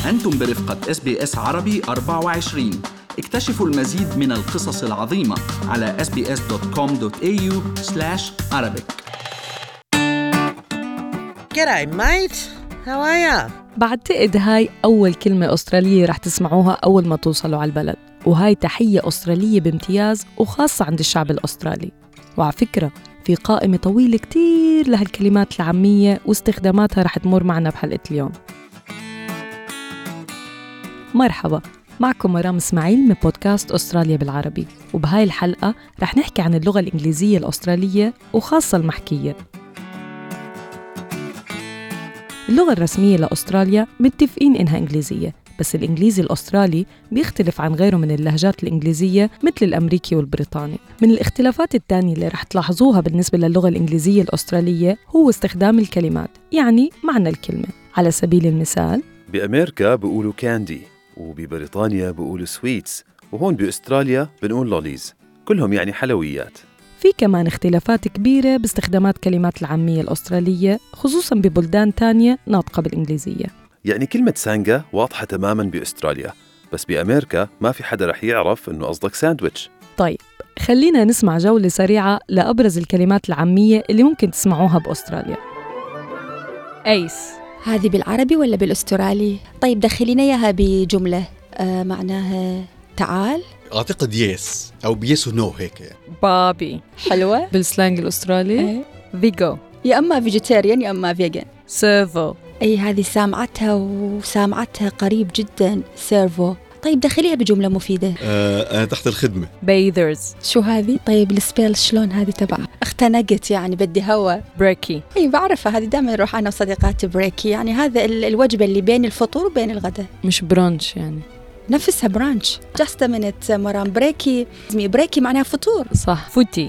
أنتم برفقة SBS عربي 24. اكتشفوا المزيد من القصص العظيمة على sbs.com.au/Arabic. G'day mate, how are ya? بعتقد هاي أول كلمة أسترالية رح تسمعوها أول ما توصلوا على البلد، وهاي تحية أسترالية بامتياز وخاصة عند الشعب الأسترالي. وعلى فكرة في قائمة طويلة كتير لهالكلمات العامية واستخداماتها رح تمر معنا بحلقة اليوم. مرحبا، معكم مرام إسماعيل من بودكاست أستراليا بالعربي، وبهاي الحلقة رح نحكي عن اللغة الإنجليزية الأسترالية وخاصة المحكية. اللغة الرسمية لأستراليا متفقين إنها إنجليزية، بس الإنجليزي الأسترالي بيختلف عن غيره من اللهجات الإنجليزية مثل الأمريكي والبريطاني. من الاختلافات التانية اللي رح تلاحظوها بالنسبة للغة الإنجليزية الأسترالية هو استخدام الكلمات، يعني معنى الكلمة. على سبيل المثال بأمريكا بيقولوا كاندي، وببريطانيا بيقولوا سويتس، وهون بأستراليا بنقول لوليز، كلهم يعني حلويات. في كمان اختلافات كبيرة باستخدامات كلمات العامية الأسترالية، خصوصاً ببلدان تانية ناطقة بالإنجليزية. يعني كلمة سانجا واضحة تماماً بأستراليا، بس بأمريكا ما في حدا رح يعرف إنه قصدك ساندويتش. طيب خلينا نسمع جولة سريعة لأبرز الكلمات العامية اللي ممكن تسمعوها بأستراليا. أيس، هذه بالعربي ولا بالأسترالي؟ طيب دخلينا إياها بجملة معناها تعال. أعتقد يس أو بيس ونو هيك. بابي حلوة بالسلانج الأسترالي. فيجو، يا أما فيجيتيريان يا أما فيجن. سيرفو، أي هذه سامعتها قريب جدا، سيرفو. طيب دخليها بجملة مفيدة. أنا تحت الخدمة. بيذرز. شو هذه؟ طيب السبيل شلون هذه تبع؟ اختنقت يعني بدي هوا. بريكي. أي بعرفها هذه، دائما نروح أنا وصديقاتي بريكي، يعني هذا الوجبة اللي بين الفطور وبين الغداء. مش برانش يعني؟ نفسها برانش. جاست منت مرام. بريكي معناها فطور. صح. فوتي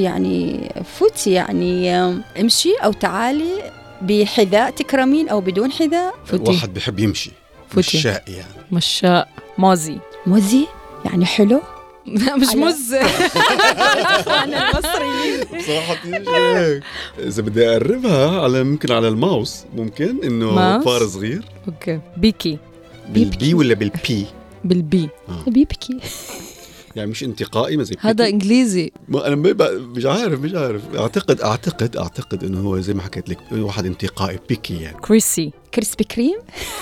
يعني امشي أو تعالي بحذاء تكرمين أو بدون حذاء. فوتي. واحد بيحب يمشي. فوتي. مشاء يعني. مشاء. موزي يعني حلو. مش مزة. أنا المصريين بصراحة هيك. إذا بدي أقربها ممكن على الماوس، ممكن إنه ماوس؟ فار صغير. أوكي. بيكي. بالبي ولا بالبي؟ بالبي. بيبكي. يعني مش انتقائي زي هذا بيكي. إنجليزي. أنا مش عارف. أعتقد إنه هو زي ما حكيت لك واحد انتقائي، بيكي يعني. كريسي. كريسبي كريم.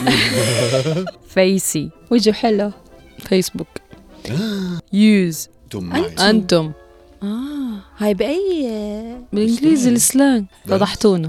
فيسي. وجه حلو. فيسبوك. يوز. أنتم. هاي بأي بالإنجليزي السلانج. فضحتونا.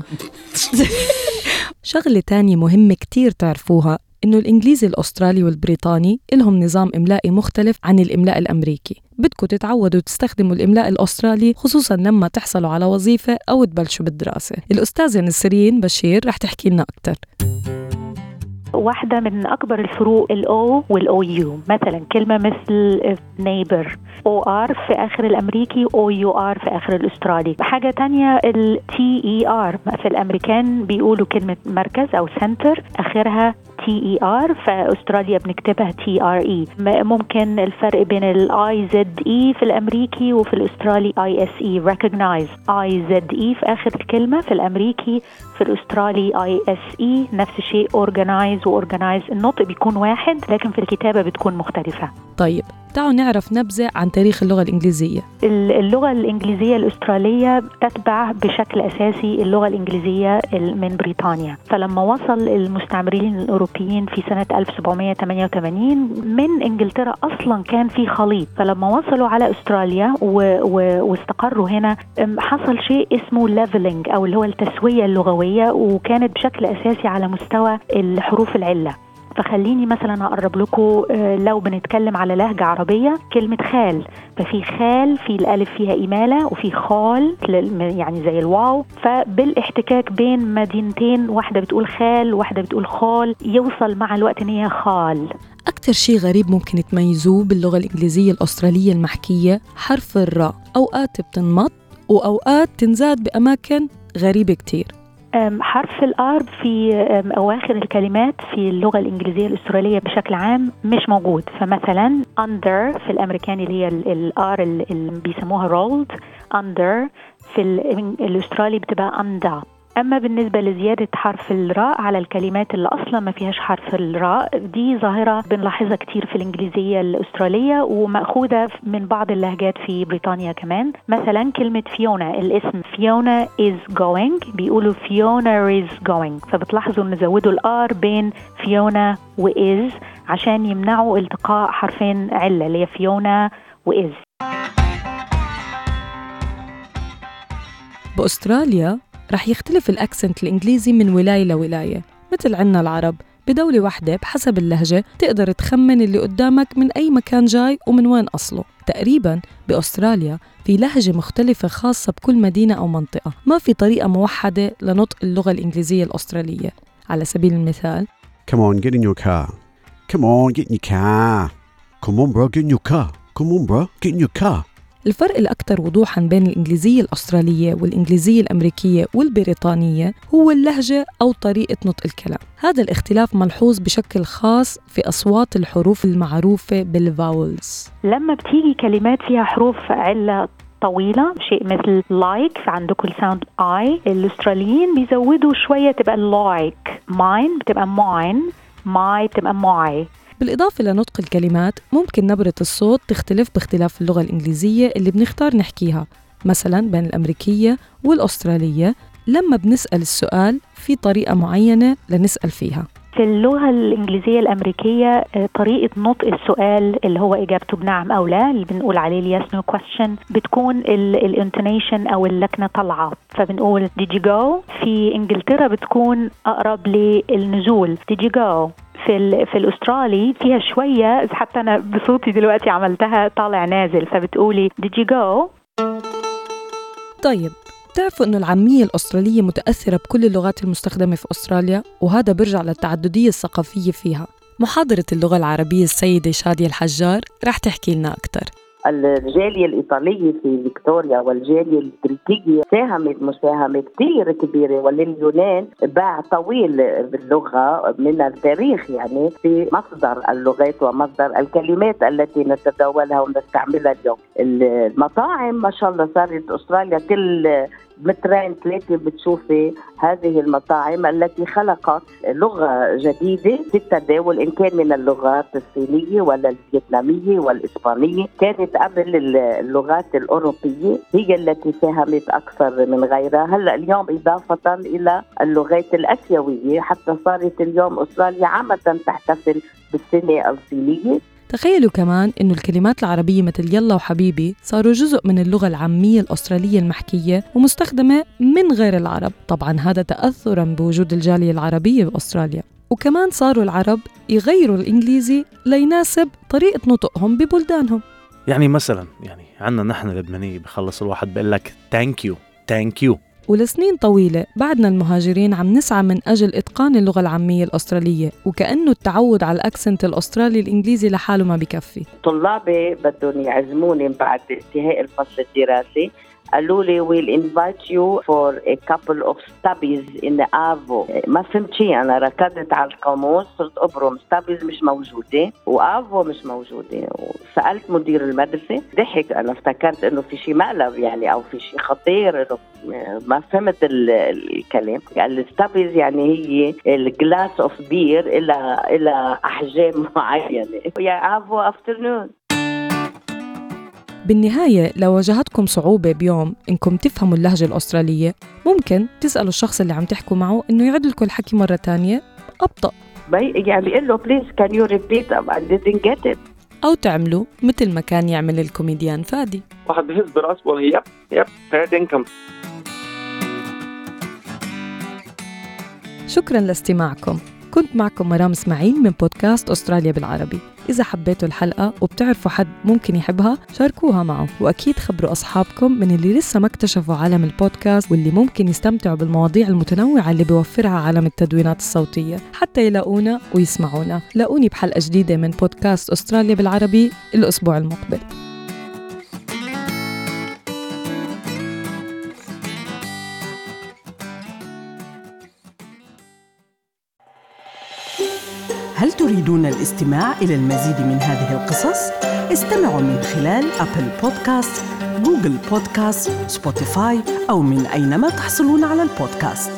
شغلة تانية مهمة كتير تعرفوها إنه الإنجليزي الأسترالي والبريطاني إلهم نظام إملائي مختلف عن الإملاء الأمريكي. بدكم تتعودوا تستخدموا الإملاء الأسترالي خصوصاً لما تحصلوا على وظيفة أو تبلشوا بالدراسة. الأستاذة نسرين بشير رح تحكي لنا أكتر. واحدة من أكبر الفروق الأو والأو يو، مثلا كلمة مثل neighbor OR في آخر الأمريكي OUR في آخر الأسترالي. حاجة تانية TER في الأمريكان بيقولوا كلمة مركز أو center آخرها TER، في أستراليا بنكتبها TRE. ممكن الفرق بين IZE في الأمريكي وفي الأسترالي ISE recognize. IZE في آخر الكلمة في الأمريكي، في الأسترالي ISE نفس الشيء. organize وorganize النطق بيكون واحد لكن في الكتابة بتكون مختلفة. طيب تعالوا نعرف نبذة عن تاريخ اللغة الإنجليزية. اللغة الإنجليزية الأسترالية تتبع بشكل أساسي اللغة الإنجليزية من بريطانيا. فلما وصل المستعمرين الأوروبيين في سنة 1788 من إنجلترا أصلا كان في خليط. فلما وصلوا على أستراليا واستقروا هنا حصل شيء اسمه leveling أو اللي هو التسوية اللغوية، وكانت بشكل أساسي على مستوى الحروف العلة. فخليني مثلا أقرب لكم، لو بنتكلم على لهجة عربية كلمة خال، ففي خال في الألف فيها إمالة وفي خال يعني زي الواو. فبالاحتكاك بين مدينتين، واحدة بتقول خال واحدة بتقول خال، يوصل مع الوقت إن هي خال. أكتر شيء غريب ممكن تميزوه باللغة الإنجليزية الأسترالية المحكية حرف الراء، أوقات بتنمط وأوقات تنزاد بأماكن غريبة كتير. حرف الآر في أواخر الكلمات في اللغة الإنجليزية الأسترالية بشكل عام مش موجود. فمثلا under في الأمريكاني اللي هي الآر اللي بيسموها rolled under، في الأسترالي بتبقى under. أما بالنسبة لزيادة حرف الراء على الكلمات اللي أصلا ما فيهاش حرف الراء، دي ظاهرة بنلاحظها كتير في الإنجليزية الأسترالية ومأخوذة من بعض اللهجات في بريطانيا كمان. مثلا كلمة فيونا، الاسم فيونا is going، بيقولوا فيونا is going، فبتلاحظوا إن زودوا الآر بين فيونا وإز عشان يمنعوا التقاء حرفين علة اللي هي فيونا وإز. بأستراليا رح يختلف الأكسنت الإنجليزي من ولاية لولاية. مثل عنا العرب بدولة واحدة بحسب اللهجة تقدر تخمن اللي قدامك من أي مكان جاي ومن وين أصله. تقريباً بأستراليا في لهجة مختلفة خاصة بكل مدينة أو منطقة، ما في طريقة موحدة لنطق اللغة الإنجليزية الأسترالية. على سبيل المثال Come on, get in your car. Come on, get in your car. Come on, bro, get in your car. Come on, bro, get in your car. الفرق الأكثر وضوحاً بين الإنجليزية الأسترالية والإنجليزية الأمريكية والبريطانية هو اللهجة أو طريقة نطق الكلام. هذا الاختلاف ملحوظ بشكل خاص في أصوات الحروف المعروفة بالفاولز. لما بتيجي كلمات فيها حروف علة طويلة، شيء مثل like، عندكم الساوند I، الأستراليين بيزودوا شوية تبقى like، mine بتبقى mine، my بتبقى my. بالإضافة لنطق الكلمات ممكن نبرة الصوت تختلف باختلاف اللغة الإنجليزية اللي بنختار نحكيها. مثلاً بين الأمريكية والأسترالية لما بنسأل السؤال في طريقة معينة لنسأل فيها. في اللغة الإنجليزية الأمريكية طريقة نطق السؤال اللي هو إجابته بنعم أو لا، اللي بنقول عليه yes no question، بتكون الانتونيشن أو اللكنة طلعة، فبنقول did you go. في إنجلترا بتكون أقرب للنزول did you go. في الأسترالي فيها شوية، حتى أنا بصوتي دلوقتي عملتها طالع نازل، فبتقولي did you go. طيب بتعرفوا إنه العامية الأسترالية متأثرة بكل اللغات المستخدمة في أستراليا، وهذا برجع للتعددية الثقافية فيها. محاضرة اللغة العربية السيدة شادية الحجار رح تحكي لنا أكتر. الجالية الإيطالية في فيكتوريا والجالية البريطانية ساهمت مساهمة كتير كبيرة، ولليونان باع طويل باللغة من التاريخ، يعني في مصدر اللغات ومصدر الكلمات التي نتداولها ونستعملها اليوم. المطاعم ما شاء الله صارت أستراليا كل مترين ثلاثة بتشوفي هذه المطاعم التي خلقت لغة جديدة في التداول، إن كان من اللغات الصينية ولا الفيتنامية والإسبانية. كانت قبل اللغات الأوروبية هي التي ساهمت أكثر من غيرها. هلأ اليوم إضافة إلى اللغات الآسيوية، حتى صارت اليوم أستراليا عامة تحتفل بالسنة الصينية. تخيلوا كمان إنه الكلمات العربية مثل يلا وحبيبي صاروا جزء من اللغة العامية الأسترالية المحكية ومستخدمة من غير العرب. طبعاً هذا تأثراً بوجود الجالية العربية بأستراليا. وكمان صاروا العرب يغيروا الإنجليزي ليناسب طريقة نطقهم ببلدانهم. يعني مثلاً عنا نحن اللبنانية بخلص الواحد بقول لك thank you. ولسنين طويلة بعدنا المهاجرين عم نسعى من أجل إتقان اللغة العامية الأسترالية، وكأنه التعود على الأكسنت الأسترالي الإنجليزي لحاله ما بكفي. طلابي بدهم يعزموني بعد انتهاء الفصل الدراسي، قالوا لي we'll invite you for a couple of stubbies in the Avo. ما فهمت شيء، أنا ركضت على القاموس صرت أبرم stubbies مش موجودة وآفو مش موجودة، وسألت مدير المدرسة ضحك. أنا افتكرت إنه في شيء مقلب أو في شيء خطير، إنه ما فهمت الكلام. يعني الستابيز هي الجلاس اوف بير إلى أحجام معينة. يا آفو أفترنون. بالنهاية لو واجهتكم صعوبة بيوم إنكم تفهموا اللهجة الأسترالية، ممكن تسألوا الشخص اللي عم تحكوا معه إنه يعيد لكم الحكي مرة تانية أبطأ. بيقول له please can you repeat I didn't get it. أو تعملوا مثل ما كان يعمل الكوميديان فادي. واحد بهز براسه والله يب فادي انكم. شكراً لاستماعكم. كنت معكم مرام إسماعيل من بودكاست أستراليا بالعربي. إذا حبيتوا الحلقة وبتعرفوا حد ممكن يحبها شاركوها معه، وأكيد خبروا أصحابكم من اللي لسه ما اكتشفوا عالم البودكاست واللي ممكن يستمتعوا بالمواضيع المتنوعة اللي بيوفرها عالم التدوينات الصوتية حتى يلاقونا ويسمعونا. لاقوني بحلقة جديدة من بودكاست أستراليا بالعربي الأسبوع المقبل. هل تريدون الاستماع إلى المزيد من هذه القصص؟ استمعوا من خلال أبل بودكاست، جوجل بودكاست، سبوتيفاي أو من أينما تحصلون على البودكاست.